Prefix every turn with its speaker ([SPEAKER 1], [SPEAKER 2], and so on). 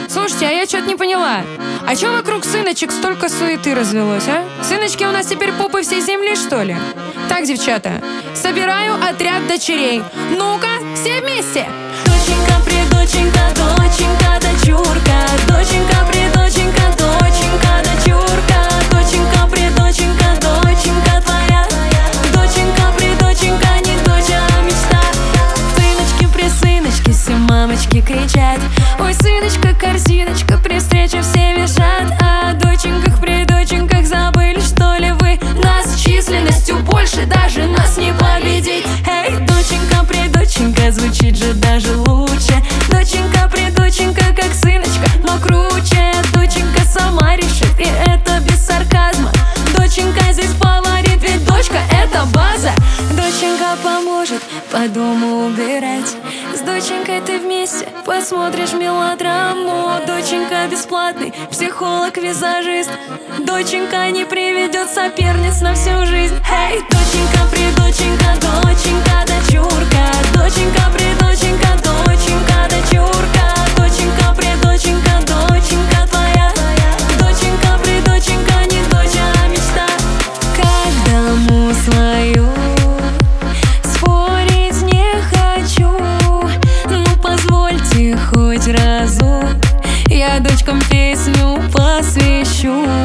[SPEAKER 1] Слушайте, а я что-то не поняла. А чё вокруг сыночек столько суеты развелось, а? Сыночки у нас теперь попы всей земли, что ли? Так, девчата, собираю отряд дочерей. Ну-ка, все вместе!
[SPEAKER 2] Доченька, предоченька, доченька, дочурка. Доченька, предоченька, доченька, дочурка. Доченька, предоченька, доченька твоя. Доченька, предоченька, не дочь, а мечта. Сыночки, присыночки, все мамочки кричат: ой, сыночка, корзиночка, при встрече все визжат. О доченьках, предоченьках забыли, что ли вы? Нас численностью больше, даже нас не победить. Эй, доченька, предоченька, звучит же даже лучше. Доченька, предоченька, как сыночка, но круче. Доченька сама решит, и это без сарказма. Доченька здесь фаворит, ведь дочка это база. Доченька поможет по дому убирать. С доченькой ты вместе посмотришь мелодраму. Доченька бесплатный психолог-визажист. Доченька не приведет соперниц на всю жизнь. Эй, доченька, предоченька, доченька, дочурка. Доченька, предоченька, доченька, дочурка. Доченька, предоченька, доченька твоя. Доченька, предоченька, не дочь, а мечта. Как дому свою спорить не хочу. Ну позвольте хоть разок, я дочкам песню посвящу.